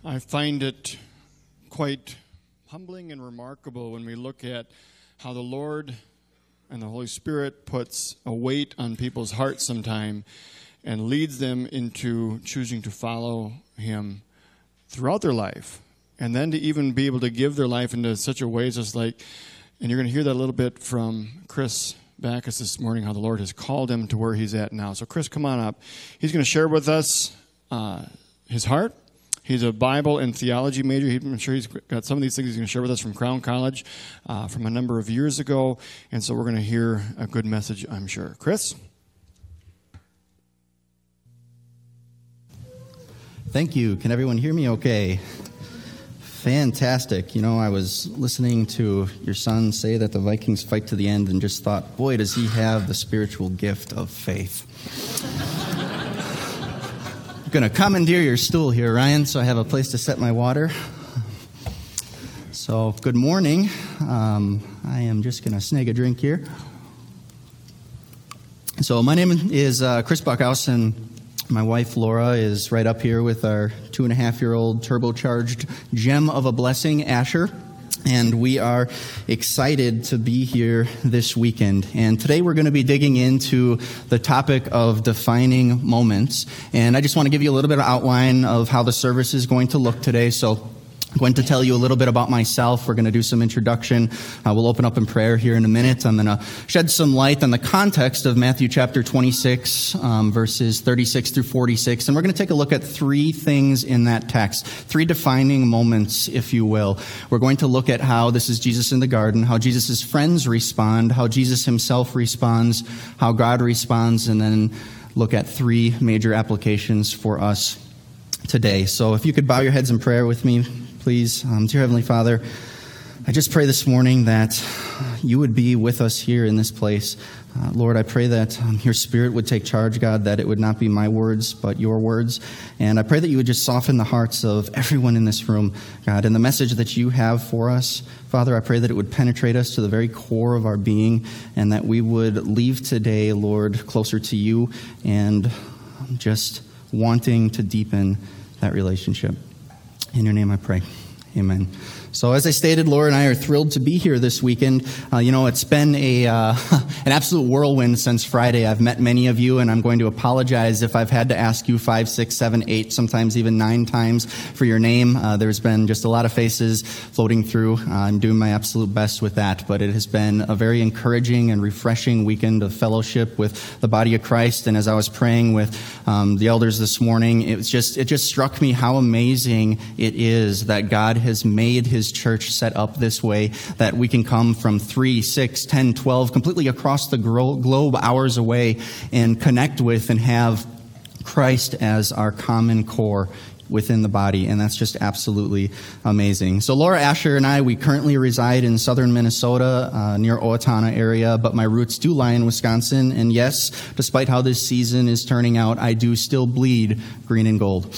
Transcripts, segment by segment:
I find it quite humbling and remarkable when we look at how the Lord and the Holy Spirit puts a weight on people's hearts sometime and leads them into choosing to follow Him throughout their life. And then to even be able to give their life into such a way, just like, and you're going to hear that a little bit from Chris Backus this morning, how the Lord has called him to where he's at now. So Chris, come on up. He's going to share with us his heart. He's a Bible and theology major. I'm sure he's got some of these things he's going to share with us from Crown College from a number of years ago. And so we're going to hear a good message, I'm sure. Chris? Thank you. Can everyone hear me okay? Fantastic. You know, I was listening to your son say that the Vikings fight to the end and just thought, boy, does he have the spiritual gift of faith. I'm going to commandeer your stool here, Ryan, so I have a place to set my water. So, good morning. I am just going to snag a drink here. So, my name is Chris Buckhouse, and my wife, Laura, is right up here with our 2.5-year-old turbocharged gem of a blessing, Asher. And we are excited to be here this weekend. And today we're going to be digging into the topic of defining moments. And I just want to give you a little bit of outline of how the service is going to look today. So I'm going to tell you a little bit about myself. We're going to do some introduction. We'll open up in prayer here in a minute. I'm going to shed some light on the context of Matthew chapter 26, verses 36 through 46. And we're going to take a look at three things in that text, three defining moments, if you will. We're going to look at how this is Jesus in the garden, how Jesus' friends respond, how Jesus himself responds, how God responds, and then look at three major applications for us today. So if you could bow your heads in prayer with me, please. Dear Heavenly Father, I just pray this morning that you would be with us here in this place. Lord, I pray that your Spirit would take charge, God, that it would not be my words, but your words. And I pray that you would just soften the hearts of everyone in this room, God, and the message that you have for us. Father, I pray that it would penetrate us to the very core of our being, and that we would leave today, Lord, closer to you and just wanting to deepen that relationship. In your name I pray. Amen. So as I stated, Laura and I are thrilled to be here this weekend. It's been an absolute whirlwind since Friday. I've met many of you, and I'm going to apologize if I've had to ask you 5, 6, 7, 8, sometimes even 9 times for your name. There's been just a lot of faces floating through. I'm doing my absolute best with that, but it has been a very encouraging and refreshing weekend of fellowship with the body of Christ. And as I was praying with the elders this morning, it just struck me how amazing it is that God has made his church set up this way, that we can come from 3, 6, 10, 12, completely across the globe, hours away, and connect with and have Christ as our common core within the body, and that's just absolutely amazing. So Laura, Asher, and I, we currently reside in southern Minnesota, near Owatonna area, but my roots do lie in Wisconsin, and yes, despite how this season is turning out, I do still bleed green and gold.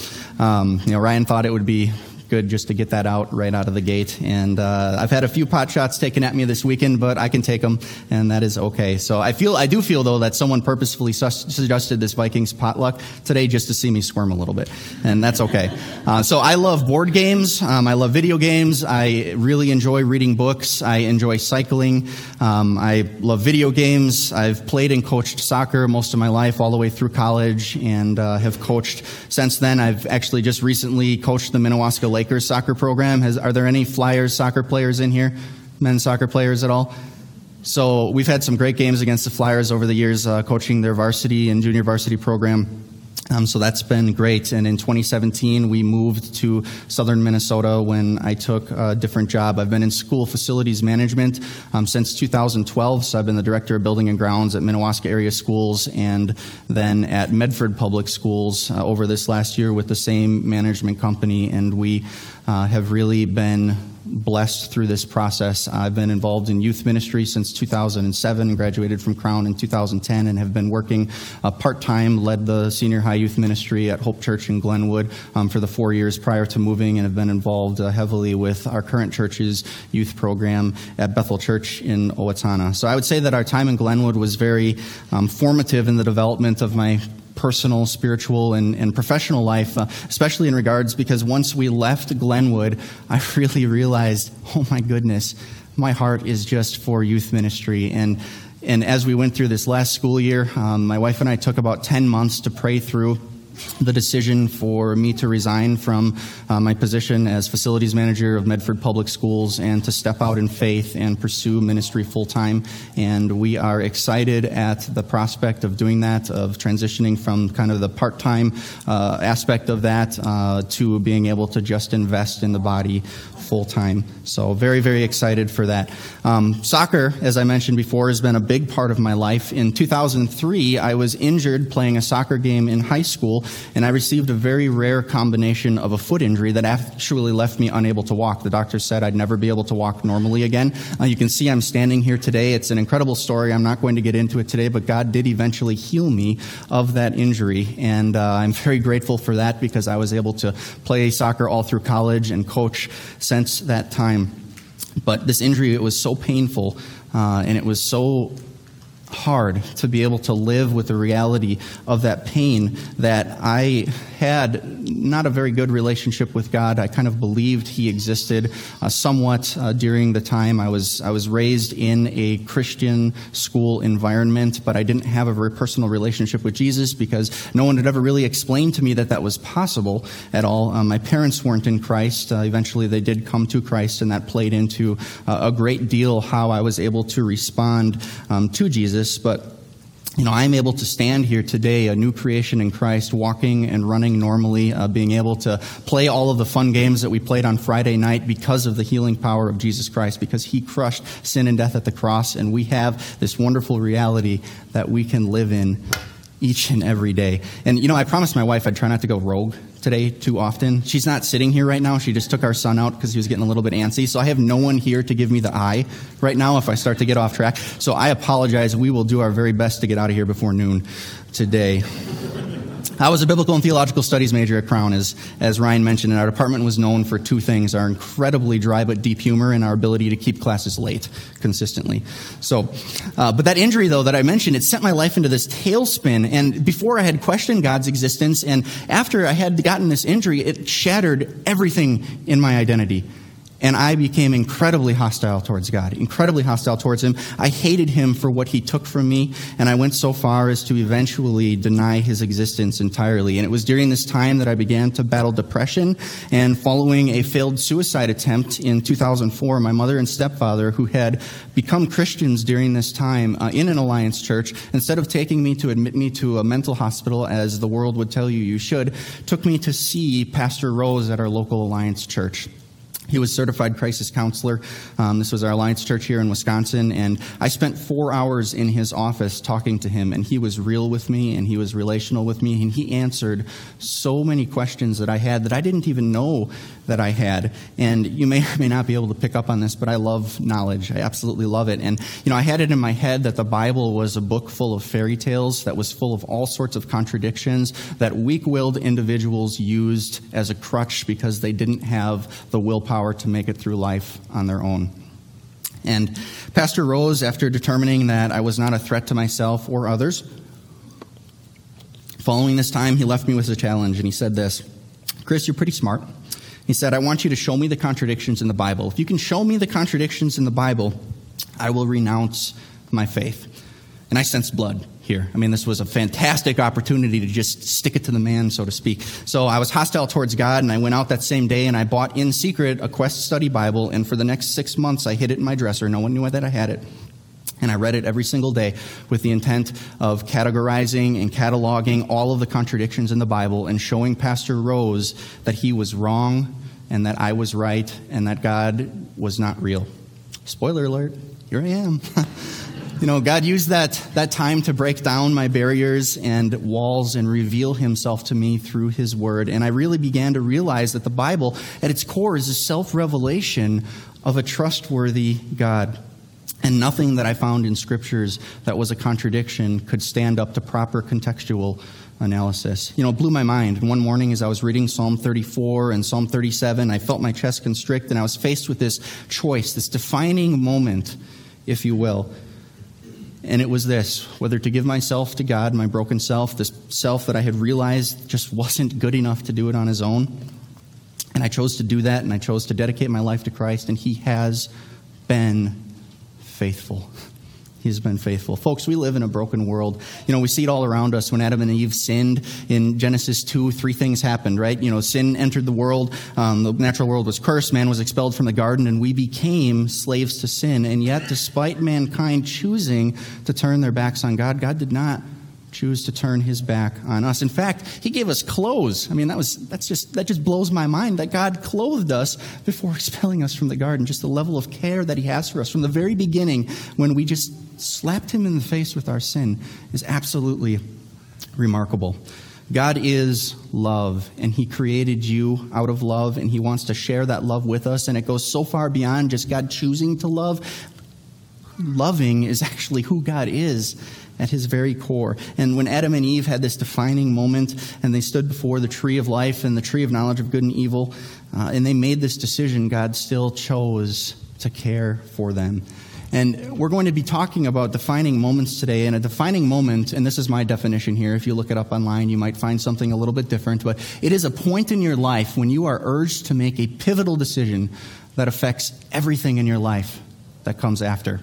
Ryan thought it would be good just to get that out right out of the gate. And I've had a few pot shots taken at me this weekend, but I can take them, and that is okay. So I do feel, though, that someone purposefully suggested this Vikings potluck today just to see me squirm a little bit, and that's okay. So I love board games. I love video games. I really enjoy reading books. I enjoy cycling. I love video games. I've played and coached soccer most of my life, all the way through college, and have coached since then. I've actually just recently coached the Minnewaska Lakers soccer program. Are there any Flyers soccer players in here? Men's soccer players at all? So we've had some great games against the Flyers over the years, coaching their varsity and junior varsity program. So that's been great. And in 2017, we moved to southern Minnesota when I took a different job. I've been in school facilities management since 2012. So I've been the director of building and grounds at Minnewaska area schools, and then at Medford Public Schools over this last year with the same management company. And we have really been blessed through this process. I've been involved in youth ministry since 2007, graduated from Crown in 2010, and have been working part-time, led the senior high youth ministry at Hope Church in Glenwood for the 4 years prior to moving, and have been involved heavily with our current church's youth program at Bethel Church in Owatonna. So I would say that our time in Glenwood was very formative in the development of my personal, spiritual, and professional life, especially in regards because once we left Glenwood, I really realized, oh my goodness, my heart is just for youth ministry. And as we went through this last school year, my wife and I took about 10 months to pray through the decision for me to resign from my position as facilities manager of Medford Public Schools and to step out in faith and pursue ministry full-time. And we are excited at the prospect of doing that, of transitioning from kind of the part-time aspect of that to being able to just invest in the body full-time. So very, very excited for that. Soccer, as I mentioned before, has been a big part of my life. In 2003, I was injured playing a soccer game in high school, and I received a very rare combination of a foot injury that actually left me unable to walk. The doctor said I'd never be able to walk normally again. You can see I'm standing here today. It's an incredible story. I'm not going to get into it today, but God did eventually heal me of that injury, and I'm very grateful for that because I was able to play soccer all through college and coach since that time. But this injury, it was so painful, and it was so hard to be able to live with the reality of that pain that I had not a very good relationship with God. I kind of believed He existed somewhat during the time. I was raised in a Christian school environment, but I didn't have a very personal relationship with Jesus because no one had ever really explained to me that was possible at all. My parents weren't in Christ. Eventually they did come to Christ, and that played into a great deal how I was able to respond to Jesus. But I'm able to stand here today, a new creation in Christ, walking and running normally, being able to play all of the fun games that we played on Friday night because of the healing power of Jesus Christ, because He crushed sin and death at the cross, and we have this wonderful reality that we can live in each and every day. And, I promised my wife I'd try not to go rogue today too often. She's not sitting here right now. She just took our son out because he was getting a little bit antsy. So I have no one here to give me the eye right now if I start to get off track. So I apologize. We will do our very best to get out of here before noon today. I was a biblical and theological studies major at Crown, as Ryan mentioned, and our department was known for two things: our incredibly dry but deep humor and our ability to keep classes late consistently. So, but that injury, though, that I mentioned, it sent my life into this tailspin. And before I had questioned God's existence, and after I had gotten this injury, it shattered everything in my identity. And I became incredibly hostile towards God, incredibly hostile towards Him. I hated Him for what He took from me, and I went so far as to eventually deny His existence entirely. And it was during this time that I began to battle depression, and following a failed suicide attempt in 2004, my mother and stepfather, who had become Christians during this time in an Alliance church, instead of taking me to admit me to a mental hospital, as the world would tell you should, took me to see Pastor Rose at our local Alliance church. He was certified crisis counselor. This was our Alliance Church here in Wisconsin, and I spent 4 hours in his office talking to him, and he was real with me, and he was relational with me, and he answered so many questions that I had that I didn't even know that I had. And you may or may not be able to pick up on this, but I love knowledge. I absolutely love it. And, I had it in my head that the Bible was a book full of fairy tales that was full of all sorts of contradictions that weak-willed individuals used as a crutch because they didn't have the willpower to make it through life on their own. And Pastor Rose, after determining that I was not a threat to myself or others, following this time, he left me with a challenge, and he said this: "Chris, you're pretty smart." He said, "I want you to show me the contradictions in the Bible. If you can show me the contradictions in the Bible, I will renounce my faith." And I sensed blood here. This was a fantastic opportunity to just stick it to the man, so to speak. So I was hostile towards God, and I went out that same day, and I bought in secret a Quest Study Bible, and for the next 6 months, I hid it in my dresser. No one knew that I had it. And I read it every single day with the intent of categorizing and cataloging all of the contradictions in the Bible and showing Pastor Rose that he was wrong and that I was right and that God was not real. Spoiler alert, here I am. God used that time to break down my barriers and walls and reveal Himself to me through His Word. And I really began to realize that the Bible, at its core, is a self-revelation of a trustworthy God. And nothing that I found in Scriptures that was a contradiction could stand up to proper contextual analysis. It blew my mind. And one morning as I was reading Psalm 34 and Psalm 37, I felt my chest constrict, and I was faced with this choice, this defining moment, if you will. And it was this: whether to give myself to God, my broken self, this self that I had realized just wasn't good enough to do it on his own. And I chose to do that, and I chose to dedicate my life to Christ, and he has been faithful. He's been faithful. Folks, we live in a broken world. We see it all around us. When Adam and Eve sinned in Genesis 2, 3 things happened, right? Sin entered the world. The natural world was cursed. Man was expelled from the garden, and we became slaves to sin. And yet, despite mankind choosing to turn their backs on God, God did not choose to turn his back on us. In fact, he gave us clothes. That just blows my mind that God clothed us before expelling us from the garden. Just the level of care that he has for us from the very beginning, when we just slapped him in the face with our sin, is absolutely remarkable. God is love, and he created you out of love, and he wants to share that love with us. And it goes so far beyond just God choosing to love. Loving is actually who God is at his very core. And when Adam and Eve had this defining moment, and they stood before the tree of life and the tree of knowledge of good and evil, and they made this decision, God still chose to care for them. And we're going to be talking about defining moments today. And a defining moment, and this is my definition here, if you look it up online, you might find something a little bit different, but it is a point in your life when you are urged to make a pivotal decision that affects everything in your life that comes after.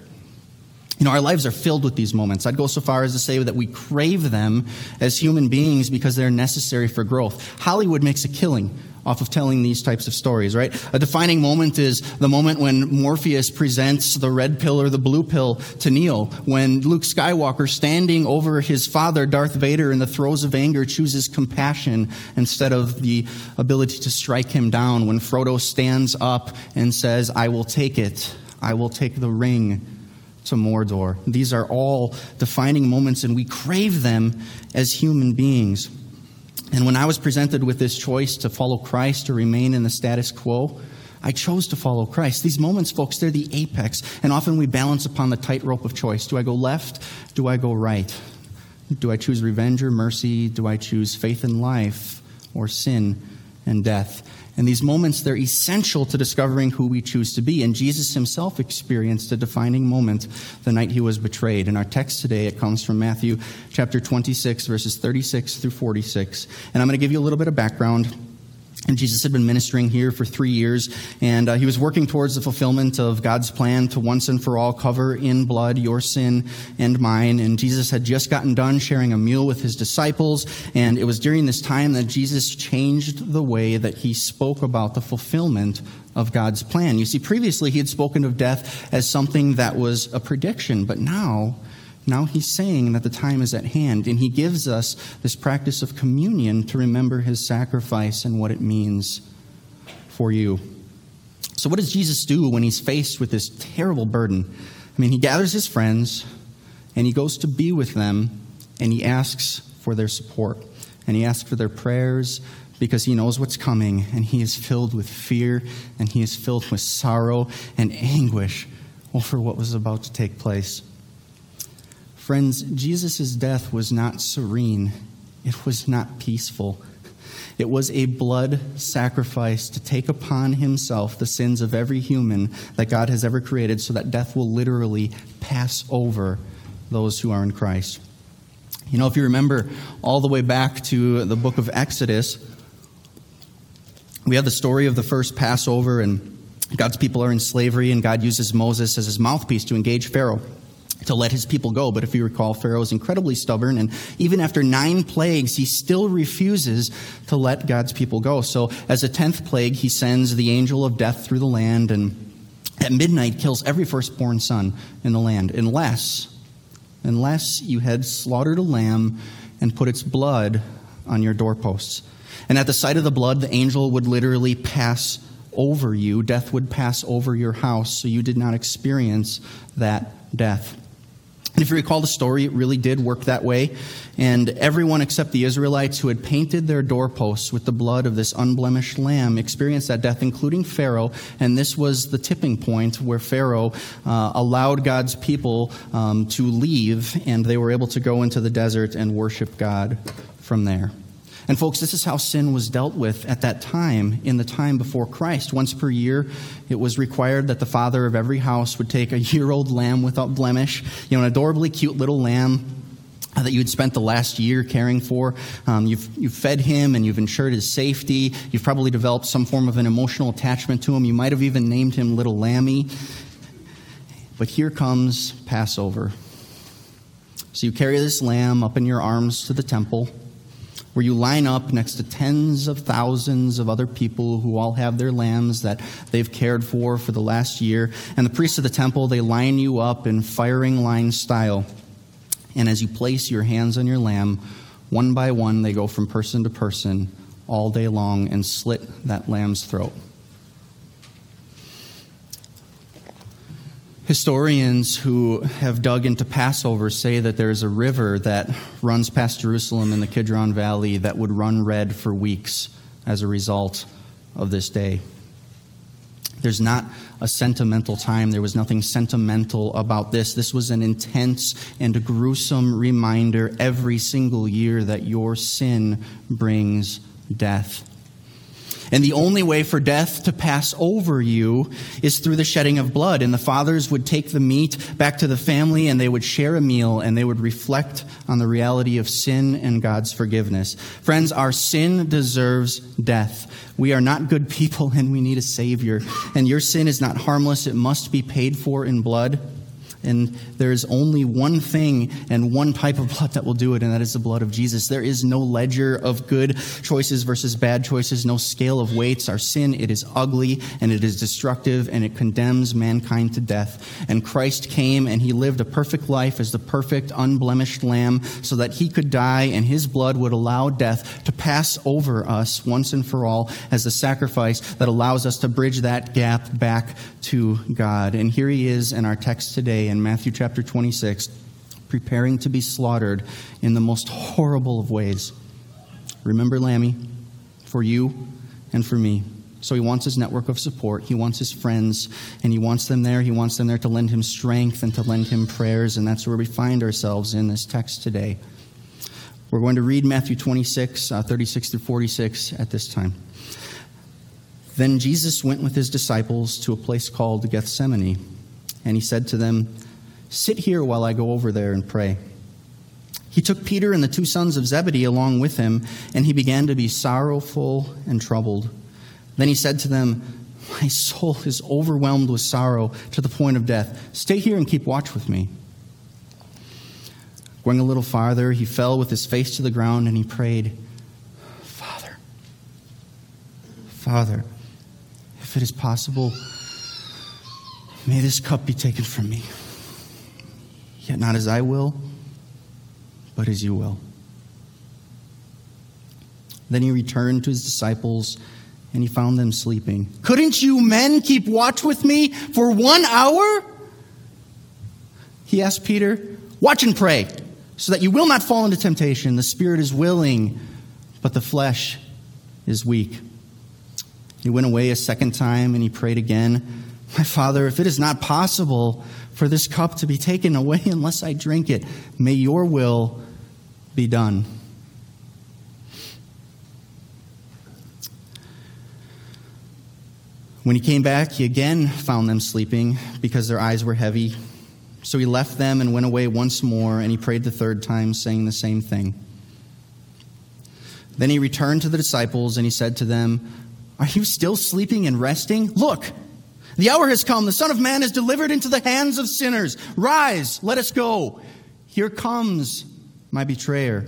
Our lives are filled with these moments. I'd go so far as to say that we crave them as human beings because they're necessary for growth. Hollywood makes a killing off of telling these types of stories, right? A defining moment is the moment when Morpheus presents the red pill or the blue pill to Neo, when Luke Skywalker, standing over his father, Darth Vader, in the throes of anger, chooses compassion instead of the ability to strike him down, when Frodo stands up and says, "I will take it. I will take the ring to Mordor." These are all defining moments, and we crave them as human beings. And when I was presented with this choice to follow Christ or remain in the status quo, I chose to follow Christ. These moments, folks, they're the apex, and often we balance upon the tightrope of choice. Do I go left? Do I go right? Do I choose revenge or mercy? Do I choose faith and life or sin and death? And these moments, they're essential to discovering who we choose to be. And Jesus himself experienced a defining moment the night he was betrayed. In our text today, it comes from Matthew chapter 26, verses 36 through 46. And I'm going to give you a little bit of background. And Jesus had been ministering here for 3 years, and he was working towards the fulfillment of God's plan to once and for all cover in blood your sin and mine. And Jesus had just gotten done sharing a meal with his disciples, and it was during this time that Jesus changed the way that he spoke about the fulfillment of God's plan. You see, previously he had spoken of death as something that was a prediction, but now he's saying that the time is at hand, and he gives us this practice of communion to remember his sacrifice and what it means for you. So what does Jesus do when he's faced with this terrible burden? He gathers his friends, and he goes to be with them, and he asks for their support, and he asks for their prayers, because he knows what's coming, and he is filled with fear, and he is filled with sorrow and anguish over what was about to take place. Friends, Jesus' death was not serene. It was not peaceful. It was a blood sacrifice to take upon himself the sins of every human that God has ever created, so that death will literally pass over those who are in Christ. If you remember all the way back to the book of Exodus, we have the story of the first Passover, and God's people are in slavery, and God uses Moses as his mouthpiece to engage Pharaoh to let his people go. But if you recall, Pharaoh is incredibly stubborn, and even after 9 plagues, he still refuses to let God's people go. So as a 10th plague, he sends the angel of death through the land, and at midnight kills every firstborn son in the land, unless you had slaughtered a lamb and put its blood on your doorposts. And at the sight of the blood, the angel would literally pass over you. Death would pass over your house, so you did not experience that death. And if you recall the story, it really did work that way. And everyone except the Israelites who had painted their doorposts with the blood of this unblemished lamb experienced that death, including Pharaoh. And this was the tipping point where Pharaoh allowed God's people to leave, and they were able to go into the desert and worship God from there. And folks, this is how sin was dealt with at that time, in the time before Christ. Once per year, it was required that the father of every house would take a year-old lamb without blemish, an adorably cute little lamb that you had spent the last year caring for. You've fed him and you've ensured his safety. You've probably developed some form of an emotional attachment to him. You might have even named him Little Lammy. But here comes Passover. So you carry this lamb up in your arms to the temple, where you line up next to tens of thousands of other people who all have their lambs that they've cared for the last year. And the priests of the temple, they line you up in firing line style. And as you place your hands on your lamb, one by one, they go from person to person all day long and slit that lamb's throat. Historians who have dug into Passover say that there is a river that runs past Jerusalem in the Kidron Valley that would run red for weeks as a result of this day. There's not a sentimental time. There was nothing sentimental about this. This was an intense and gruesome reminder every single year that your sin brings death. And the only way for death to pass over you is through the shedding of blood. And the fathers would take the meat back to the family and they would share a meal and they would reflect on the reality of sin and God's forgiveness. Friends, our sin deserves death. We are not good people and we need a Savior. And your sin is not harmless. It must be paid for in blood. And there is only one thing and one type of blood that will do it, and that is the blood of Jesus. There is no ledger of good choices versus bad choices, no scale of weights. Our sin, it is ugly, and it is destructive, and it condemns mankind to death. And Christ came, and he lived a perfect life as the perfect, unblemished lamb so that he could die, and his blood would allow death to pass over us once and for all as the sacrifice that allows us to bridge that gap back to God. And here he is in our text today in Matthew chapter 26, preparing to be slaughtered in the most horrible of ways. Remember Lammy, for you and for me. So he wants his network of support. He wants his friends, and he wants them there. He wants them there to lend him strength and to lend him prayers, and that's where we find ourselves in this text today. We're going to read Matthew 26, 36 through 46 at this time. Then Jesus went with his disciples to a place called Gethsemane, and he said to them, "Sit here while I go over there and pray." He took Peter and the two sons of Zebedee along with him, and he began to be sorrowful and troubled. Then he said to them, "My soul is overwhelmed with sorrow to the point of death. Stay here and keep watch with me." Going a little farther, he fell with his face to the ground and he prayed, Father, if it is possible, may this cup be taken from me. Yet not as I will, but as you will." Then he returned to his disciples, and he found them sleeping. "Couldn't you men keep watch with me for 1 hour?" He asked Peter, "Watch and pray, so that you will not fall into temptation. The spirit is willing, but the flesh is weak." He went away a second time, and he prayed again, "My Father, if it is not possible for this cup to be taken away unless I drink it, may your will be done." When he came back, he again found them sleeping because their eyes were heavy. So he left them and went away once more, and he prayed the third time, saying the same thing. Then he returned to the disciples, and he said to them, "Are you still sleeping and resting? Look, the hour has come. The Son of Man is delivered into the hands of sinners. Rise, let us go. Here comes my betrayer."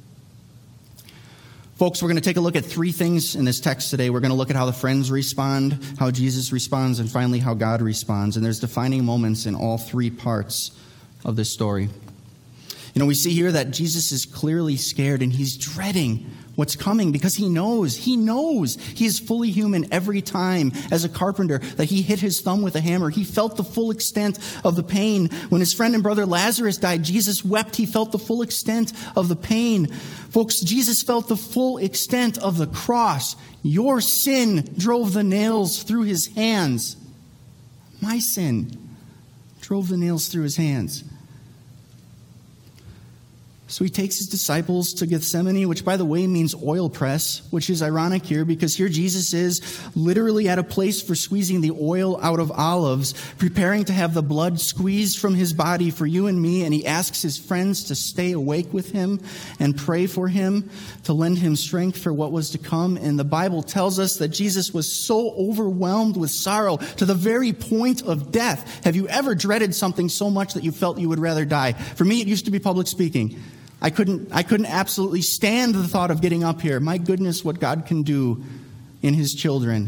Folks, we're going to take a look at three things in this text today. We're going to look at how the friends respond, how Jesus responds, and finally how God responds. And there's defining moments in all three parts of this story. We see here that Jesus is clearly scared and he's dreading what's coming because he knows he is fully human every time as a carpenter that he hit his thumb with a hammer. He felt the full extent of the pain. When his friend and brother Lazarus died, Jesus wept. He felt the full extent of the pain. Folks, Jesus felt the full extent of the cross. Your sin drove the nails through his hands. My sin drove the nails through his hands. So he takes his disciples to Gethsemane, which, by the way, means oil press, which is ironic here because here Jesus is literally at a place for squeezing the oil out of olives, preparing to have the blood squeezed from his body for you and me. And he asks his friends to stay awake with him and pray for him, to lend him strength for what was to come. And the Bible tells us that Jesus was so overwhelmed with sorrow to the very point of death. Have you ever dreaded something so much that you felt you would rather die? For me, it used to be public speaking. I couldn't absolutely stand the thought of getting up here. My goodness, what God can do in his children.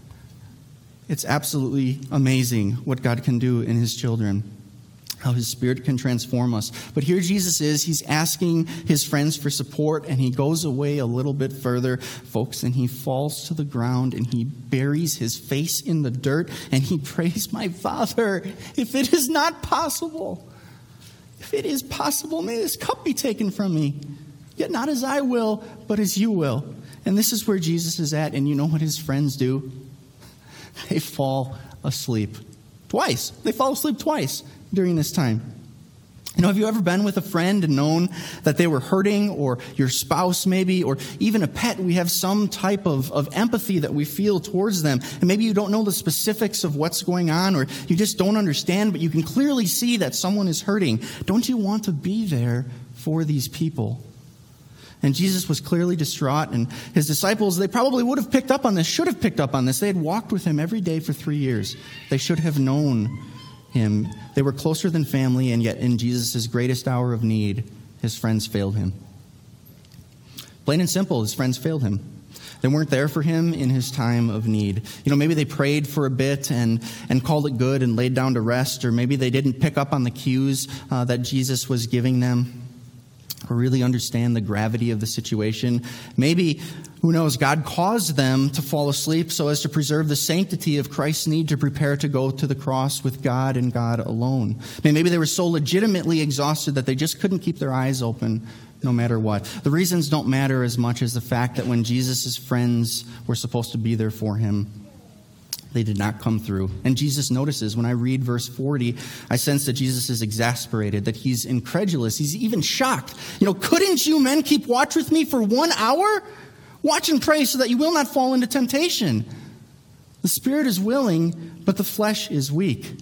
It's absolutely amazing what God can do in his children, how his Spirit can transform us. But here Jesus is, he's asking his friends for support, and he goes away a little bit further, folks, and he falls to the ground, and he buries his face in the dirt, and he prays, "My Father, if it is not possible, if it is possible, may this cup be taken from me. Yet not as I will, but as you will." And this is where Jesus is at. And you know what his friends do? They fall asleep. Twice. They fall asleep twice during this time. You know, have you ever been with a friend and known that they were hurting, or your spouse maybe, or even a pet? We have some type of empathy that we feel towards them. And maybe you don't know the specifics of what's going on, or you just don't understand, but you can clearly see that someone is hurting. Don't you want to be there for these people? And Jesus was clearly distraught, and his disciples, they probably would have picked up on this, should have picked up on this. They had walked with him every day for 3 years. They should have known him. They were closer than family, and yet in Jesus' greatest hour of need, his friends failed him. Plain and simple, his friends failed him. They weren't there for him in his time of need. You know, maybe they prayed for a bit and called it good and laid down to rest, or maybe they didn't pick up on the cues that Jesus was giving them, or really understand the gravity of the situation. Maybe, who knows, God caused them to fall asleep so as to preserve the sanctity of Christ's need to prepare to go to the cross with God and God alone. Maybe they were so legitimately exhausted that they just couldn't keep their eyes open no matter what. The reasons don't matter as much as the fact that when Jesus' friends were supposed to be there for him, they did not come through. And Jesus notices, when I read verse 40, I sense that Jesus is exasperated, that he's incredulous. He's even shocked. You know, couldn't you men keep watch with me for 1 hour? Watch and pray so that you will not fall into temptation. The spirit is willing, but the flesh is weak.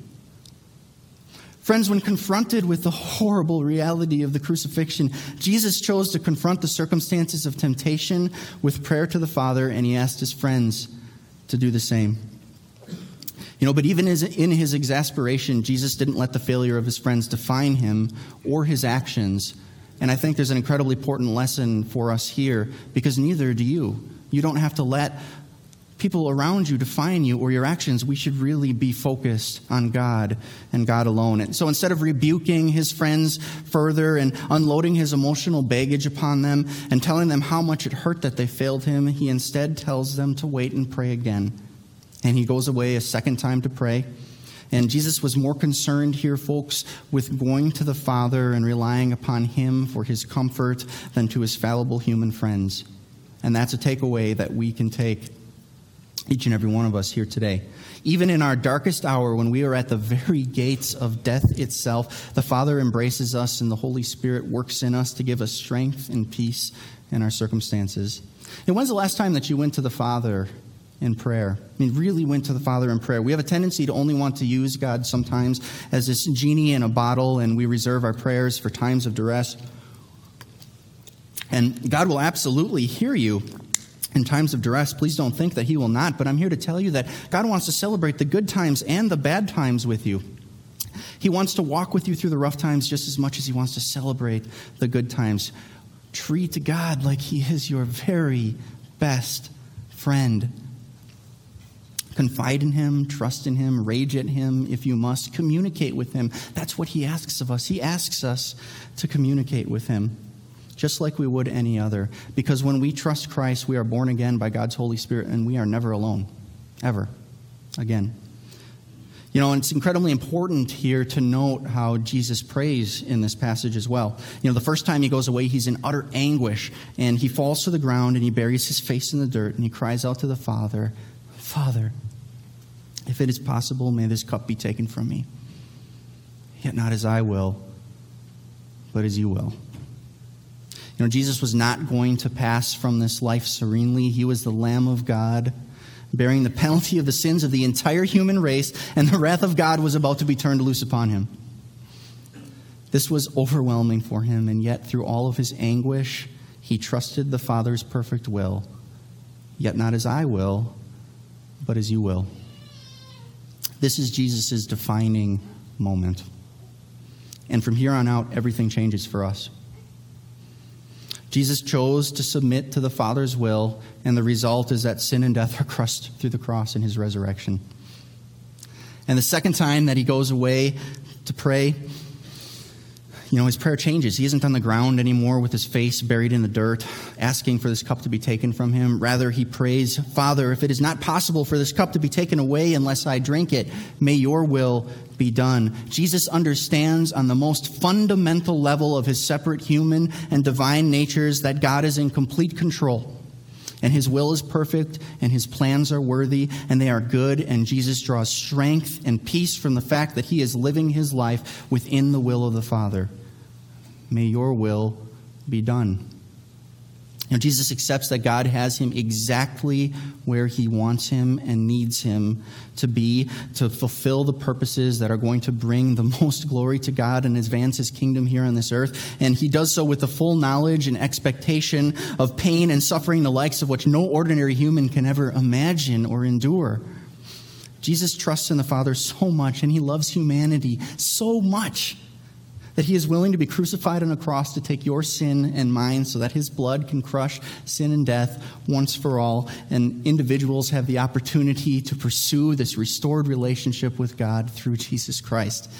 Friends, when confronted with the horrible reality of the crucifixion, Jesus chose to confront the circumstances of temptation with prayer to the Father, and he asked his friends to do the same. You know, but even in his exasperation, Jesus didn't let the failure of his friends define him or his actions. And I think there's an incredibly important lesson for us here, because neither do you. You don't have to let people around you define you or your actions. We should really be focused on God and God alone. And so instead of rebuking his friends further and unloading his emotional baggage upon them and telling them how much it hurt that they failed him, he instead tells them to wait and pray again. And he goes away a second time to pray. And Jesus was more concerned here, folks, with going to the Father and relying upon him for his comfort than to his fallible human friends. And that's a takeaway that we can take, each and every one of us here today. Even in our darkest hour, when we are at the very gates of death itself, the Father embraces us and the Holy Spirit works in us to give us strength and peace in our circumstances. And when's the last time that you went to the Father in prayer? I mean, really went to the Father in prayer. We have a tendency to only want to use God sometimes as this genie in a bottle, and we reserve our prayers for times of duress. And God will absolutely hear you in times of duress. Please don't think that he will not, but I'm here to tell you that God wants to celebrate the good times and the bad times with you. He wants to walk with you through the rough times just as much as he wants to celebrate the good times. Treat God like he is your very best friend. Confide in him, trust in him, rage at him if you must. Communicate with him. That's what he asks of us. He asks us to communicate with him, just like we would any other. Because when we trust Christ, we are born again by God's Holy Spirit, and we are never alone, ever, again. You know, and it's incredibly important here to note how Jesus prays in this passage as well. You know, the first time he goes away, he's in utter anguish, and he falls to the ground, and he buries his face in the dirt, and he cries out to the Father, "Father, if it is possible, may this cup be taken from me. Yet not as I will, but as you will." Jesus was not going to pass from this life serenely. He was the Lamb of God, bearing the penalty of the sins of the entire human race, and the wrath of God was about to be turned loose upon him. This was overwhelming for him, and yet through all of his anguish, he trusted the Father's perfect will. Yet not as I will, but as you will. This is Jesus' defining moment. And from here on out, everything changes for us. Jesus chose to submit to the Father's will, and the result is that sin and death are crushed through the cross in his resurrection. And the second time that he goes away to pray, his prayer changes. He isn't on the ground anymore with his face buried in the dirt, asking for this cup to be taken from him. Rather, he prays, Father, if it is not possible for this cup to be taken away unless I drink it, may your will be done. Jesus understands on the most fundamental level of his separate human and divine natures that God is in complete control. And his will is perfect, and his plans are worthy, and they are good, and Jesus draws strength and peace from the fact that he is living his life within the will of the Father. May your will be done. Jesus accepts that God has him exactly where he wants him and needs him to be to fulfill the purposes that are going to bring the most glory to God and advance his kingdom here on this earth. And he does so with the full knowledge and expectation of pain and suffering, the likes of which no ordinary human can ever imagine or endure. Jesus trusts in the Father so much, and he loves humanity so much, that he is willing to be crucified on a cross to take your sin and mine so that his blood can crush sin and death once for all, and individuals have the opportunity to pursue this restored relationship with God through Jesus Christ.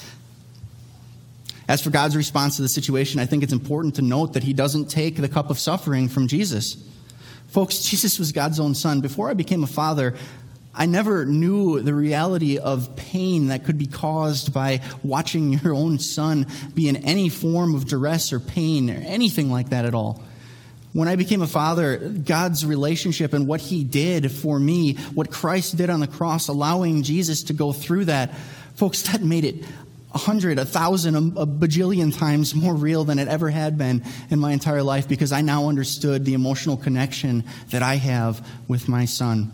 As for God's response to the situation, I think it's important to note that he doesn't take the cup of suffering from Jesus. Folks, Jesus was God's own son. Before I became a father, I never knew the reality of pain that could be caused by watching your own son be in any form of duress or pain or anything like that at all. When I became a father, God's relationship and what he did for me, what Christ did on the cross, allowing Jesus to go through that, folks, that made it 100, 1,000, a bajillion times more real than it ever had been in my entire life, because I now understood the emotional connection that I have with my son.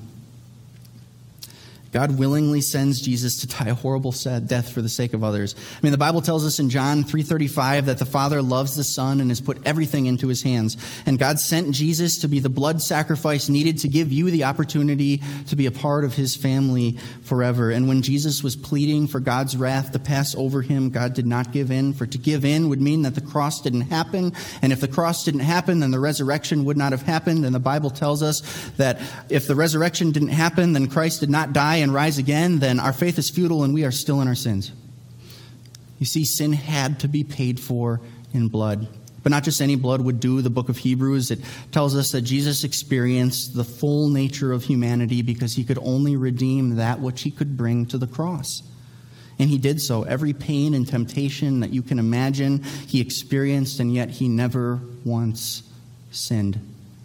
God willingly sends Jesus to die a horrible, sad death for the sake of others. The Bible tells us in John 3:35 that the Father loves the Son and has put everything into his hands. And God sent Jesus to be the blood sacrifice needed to give you the opportunity to be a part of his family forever. And when Jesus was pleading for God's wrath to pass over him, God did not give in. For to give in would mean that the cross didn't happen. And if the cross didn't happen, then the resurrection would not have happened. And the Bible tells us that if the resurrection didn't happen, then Christ did not die and rise again, then our faith is futile and we are still in our sins. You see, sin had to be paid for in blood. But not just any blood would do. The book of Hebrews, it tells us that Jesus experienced the full nature of humanity because he could only redeem that which he could bring to the cross. And he did so. Every pain and temptation that you can imagine, he experienced, and yet he never once sinned.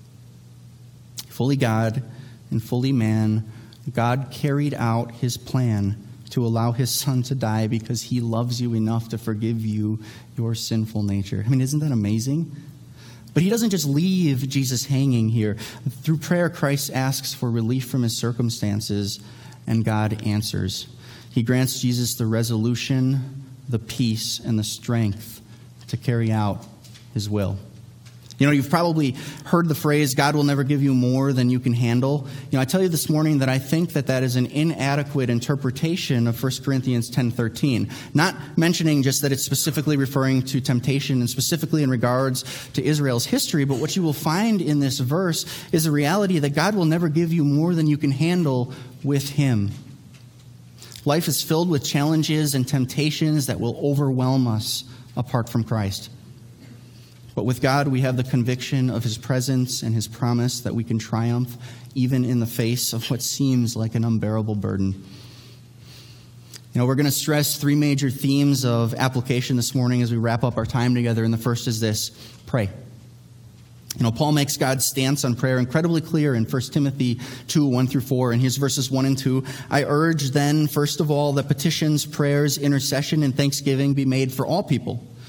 Fully God and fully man, God carried out his plan to allow his son to die because he loves you enough to forgive you your sinful nature. Isn't that amazing? But he doesn't just leave Jesus hanging here. Through prayer, Christ asks for relief from his circumstances, and God answers. He grants Jesus the resolution, the peace, and the strength to carry out his will. You've probably heard the phrase, God will never give you more than you can handle. I tell you this morning that I think that is an inadequate interpretation of 1 Corinthians 10:13. Not mentioning just that it's specifically referring to temptation and specifically in regards to Israel's history, but what you will find in this verse is the reality that God will never give you more than you can handle with him. Life is filled with challenges and temptations that will overwhelm us apart from Christ. But with God, we have the conviction of his presence and his promise that we can triumph even in the face of what seems like an unbearable burden. We're going to stress three major themes of application this morning as we wrap up our time together. And the first is this: pray. Paul makes God's stance on prayer incredibly clear in 1 Timothy 2:1-4. And here's verses 1 and 2. I urge then, first of all, that petitions, prayers, intercession, and thanksgiving be made for all people,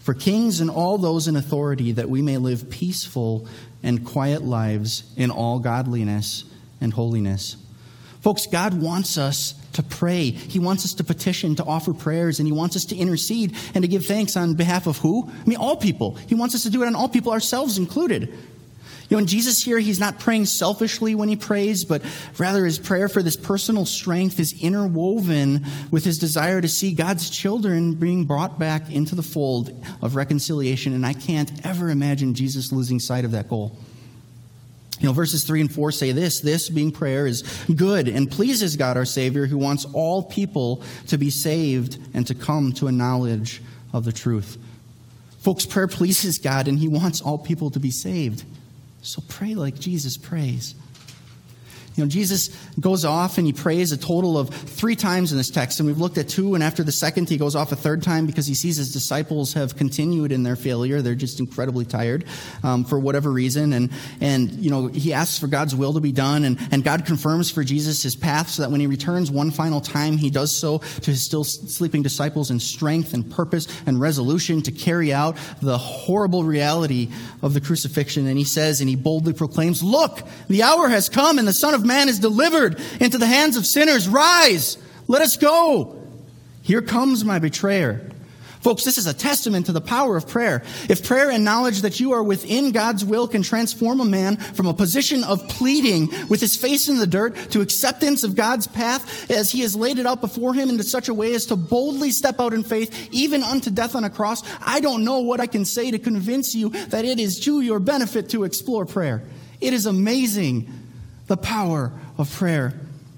for kings and all those in authority, that we may live peaceful and quiet lives in all godliness and holiness. Folks, God wants us to pray. He wants us to petition, to offer prayers, and He wants us to intercede and to give thanks on behalf of who? I mean, all people. He wants us to do it on all people, ourselves included. You know, in Jesus here, He's not praying selfishly when He prays, but rather His prayer for this personal strength is interwoven with His desire to see God's children being brought back into the fold of reconciliation. And I can't ever imagine Jesus losing sight of that goal. You know, verses 3 and 4 say this being prayer is good and pleases God our Savior, who wants all people to be saved and to come to a knowledge of the truth. Folks, prayer pleases God and He wants all people to be saved. So pray like Jesus prays. You know, Jesus goes off and He prays a total of 3 times in this text. And we've looked at 2. And after the second, He goes off a 3rd time because He sees His disciples have continued in their failure. They're just incredibly tired for whatever reason. And you know, He asks for God's will to be done. And God confirms for Jesus His path so that when He returns one final time, He does so to His still sleeping disciples in strength and purpose and resolution to carry out the horrible reality of the crucifixion. And He says, and He boldly proclaims, "Look, the hour has come and the Son of Man is delivered into the hands of sinners. Rise, let us go. Here comes my betrayer." Folks, this is a testament to the power of prayer. If prayer and knowledge that you are within God's will can transform a man from a position of pleading with his face in the dirt to acceptance of God's path as He has laid it out before him into such a way as to boldly step out in faith, even unto death on a cross, I don't know what I can say to convince you that it is to your benefit to explore prayer. It is amazing, the power of prayer.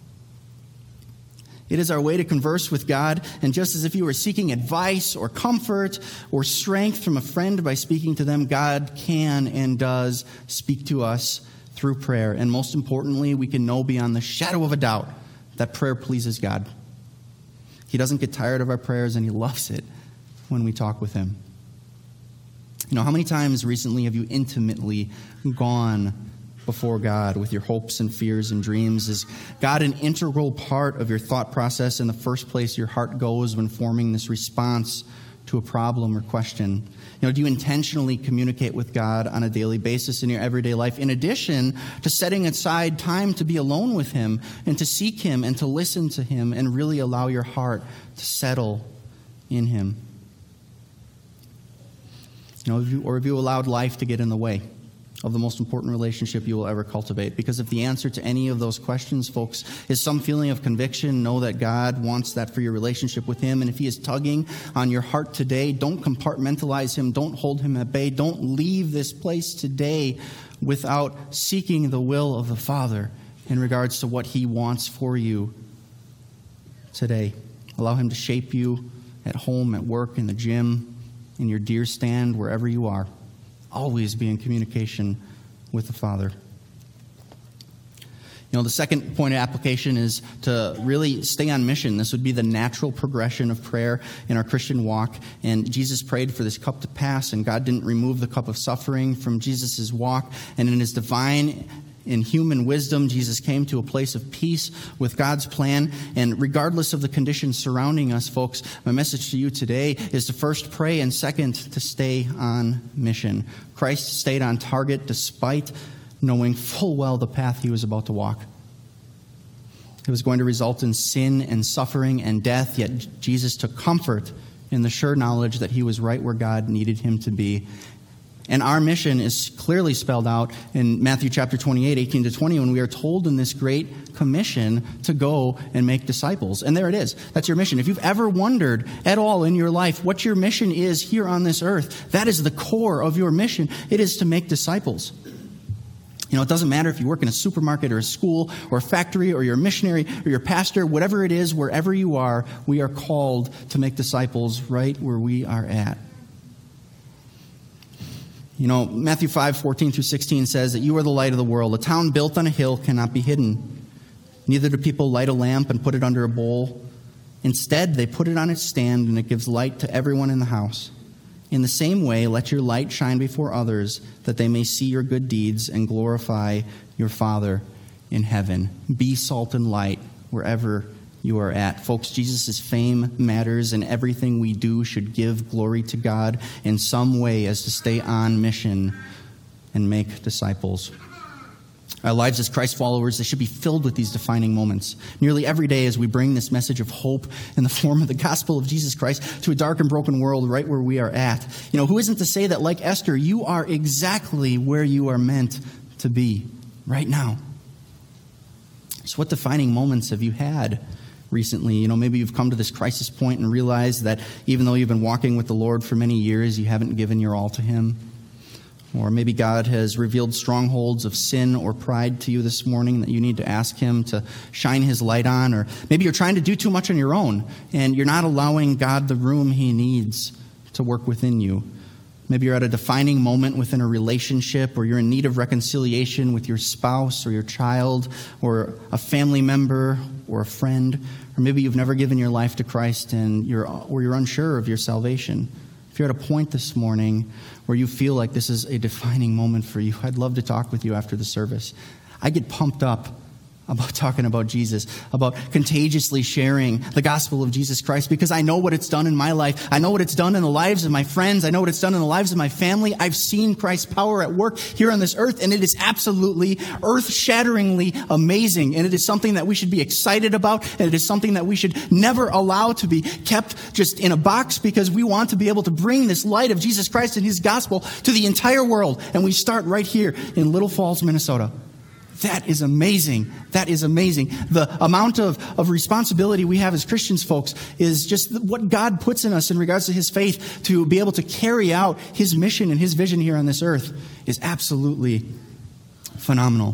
It is our way to converse with God, and just as if you were seeking advice or comfort or strength from a friend by speaking to them, God can and does speak to us through prayer. And most importantly, we can know beyond the shadow of a doubt that prayer pleases God. He doesn't get tired of our prayers, and He loves it when we talk with Him. You know, how many times recently have you intimately gone before God with your hopes and fears and dreams? Is God an integral part of your thought process in the first place your heart goes when forming this response to a problem or question? You know, do you intentionally communicate with God on a daily basis in your everyday life, in addition to setting aside time to be alone with Him and to seek Him and to listen to Him and really allow your heart to settle in Him? You know, have you allowed life to get in the way of the most important relationship you will ever cultivate? Because if the answer to any of those questions, folks, is some feeling of conviction, know that God wants that for your relationship with Him. And if He is tugging on your heart today, don't compartmentalize Him. Don't hold Him at bay. Don't leave this place today without seeking the will of the Father in regards to what He wants for you today. Allow Him to shape you at home, at work, in the gym, in your deer stand, wherever you are. Always be in communication with the Father. You know, the second point of application is to really stay on mission. This would be the natural progression of prayer in our Christian walk. And Jesus prayed for this cup to pass, and God didn't remove the cup of suffering from Jesus' walk. And in His divine and human wisdom, Jesus came to a place of peace with God's plan. And regardless of the conditions surrounding us, folks, my message to you today is to first pray, and second, to stay on mission. Christ stayed on target despite knowing full well the path He was about to walk. It was going to result in sin and suffering and death, yet Jesus took comfort in the sure knowledge that He was right where God needed Him to be. And our mission is clearly spelled out in Matthew chapter 28, 18 to 20, when we are told in this great commission to go and make disciples. And there it is. That's your mission. If you've ever wondered at all in your life what your mission is here on this earth, that is the core of your mission. It is to make disciples. You know, it doesn't matter if you work in a supermarket or a school or a factory or you're a missionary or you're a pastor, whatever it is, wherever you are, we are called to make disciples right where we are at. You know, Matthew 5, 14 through 16 says that you are the light of the world. A town built on a hill cannot be hidden. Neither do people light a lamp and put it under a bowl. Instead, they put it on its stand, and it gives light to everyone in the house. In the same way, let your light shine before others, that they may see your good deeds and glorify your Father in heaven. Be salt and light wherever you are at. Folks, Jesus' fame matters, and everything we do should give glory to God in some way as to stay on mission and make disciples. Our lives as Christ followers, they should be filled with these defining moments. Nearly every day as we bring this message of hope in the form of the gospel of Jesus Christ to a dark and broken world right where we are at. Who isn't to say that, like Esther, you are exactly where you are meant to be right now? So what defining moments have you had recently? Maybe you've come to this crisis point and realized that even though you've been walking with the Lord for many years, you haven't given your all to Him. Or maybe God has revealed strongholds of sin or pride to you this morning that you need to ask Him to shine His light on. Or maybe you're trying to do too much on your own and you're not allowing God the room He needs to work within you. Maybe you're at a defining moment within a relationship, or you're in need of reconciliation with your spouse or your child or a family member or a friend. Or maybe you've never given your life to Christ and you're unsure of your salvation. If you're at a point this morning where you feel like this is a defining moment for you, I'd love to talk with you after the service. I get pumped up about talking about Jesus, about contagiously sharing the gospel of Jesus Christ, because I know what it's done in my life. I know what it's done in the lives of my friends. I know what it's done in the lives of my family. I've seen Christ's power at work here on this earth, and it is absolutely earth-shatteringly amazing. And it is something that we should be excited about, and it is something that we should never allow to be kept just in a box, because we want to be able to bring this light of Jesus Christ and His gospel to the entire world. And we start right here in Little Falls, Minnesota. That is amazing. That is amazing. The amount of responsibility we have as Christians, folks, is just what God puts in us in regards to His faith to be able to carry out His mission and His vision here on this earth is absolutely phenomenal.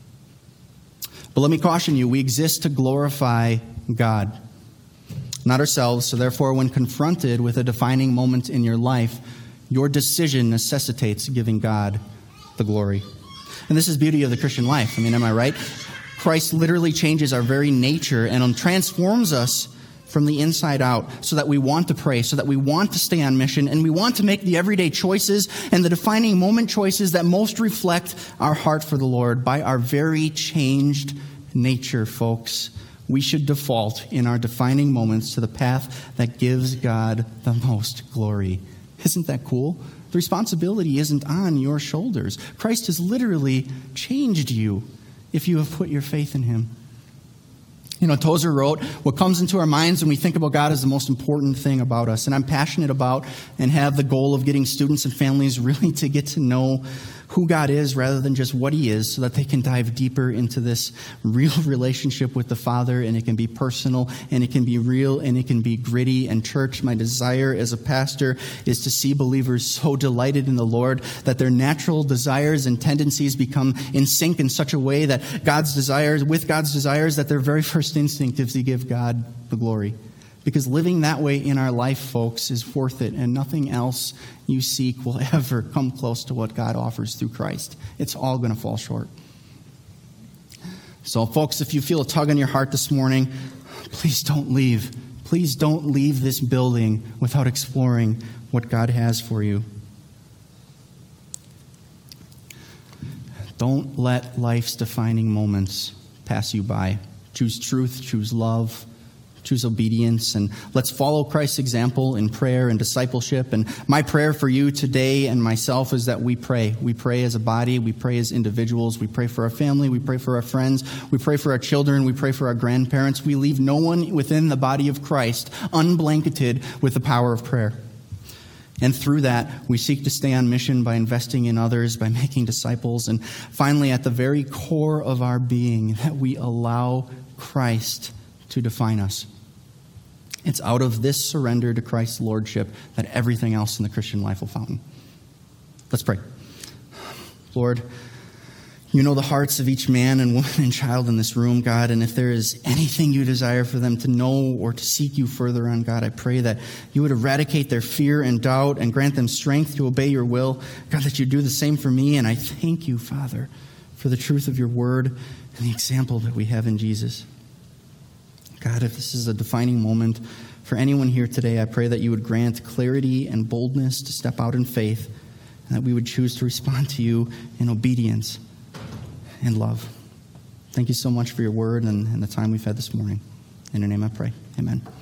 But let me caution you, we exist to glorify God, not ourselves. So therefore, when confronted with a defining moment in your life, your decision necessitates giving God the glory. And this is the beauty of the Christian life. Am I right? Christ literally changes our very nature and transforms us from the inside out so that we want to pray, so that we want to stay on mission, and we want to make the everyday choices and the defining moment choices that most reflect our heart for the Lord. By our very changed nature, folks, we should default in our defining moments to the path that gives God the most glory. Isn't that cool? The responsibility isn't on your shoulders. Christ has literally changed you if you have put your faith in Him. Tozer wrote, what comes into our minds when we think about God is the most important thing about us. And I'm passionate about and have the goal of getting students and families really to get to know who God is rather than just what He is, so that they can dive deeper into this real relationship with the Father, and it can be personal, and it can be real, and it can be gritty. And church, my desire as a pastor is to see believers so delighted in the Lord that their natural desires and tendencies become in sync in such a way that God's desires that their very first instinct is to give God the glory. Because living that way in our life, folks, is worth it, and nothing else you seek will ever come close to what God offers through Christ. It's all going to fall short. So, folks, if you feel a tug on your heart this morning, please don't leave. Please don't leave this building without exploring what God has for you. Don't let life's defining moments pass you by. Choose truth, choose love, choose obedience, and let's follow Christ's example in prayer and discipleship. And my prayer for you today and myself is that we pray. We pray as a body. We pray as individuals. We pray for our family. We pray for our friends. We pray for our children. We pray for our grandparents. We leave no one within the body of Christ unblanketed with the power of prayer. And through that, we seek to stay on mission by investing in others, by making disciples, and finally, at the very core of our being, that we allow Christ to define us. It's out of this surrender to Christ's lordship that everything else in the Christian life will fountain. Let's pray. Lord, you know the hearts of each man and woman and child in this room, God, and if there is anything you desire for them to know or to seek you further on, God, I pray that you would eradicate their fear and doubt and grant them strength to obey your will. God, that you do the same for me, and I thank you, Father, for the truth of your word and the example that we have in Jesus. God, if this is a defining moment for anyone here today, I pray that you would grant clarity and boldness to step out in faith, and that we would choose to respond to you in obedience and love. Thank you so much for your word and the time we've had this morning. In your name I pray. Amen.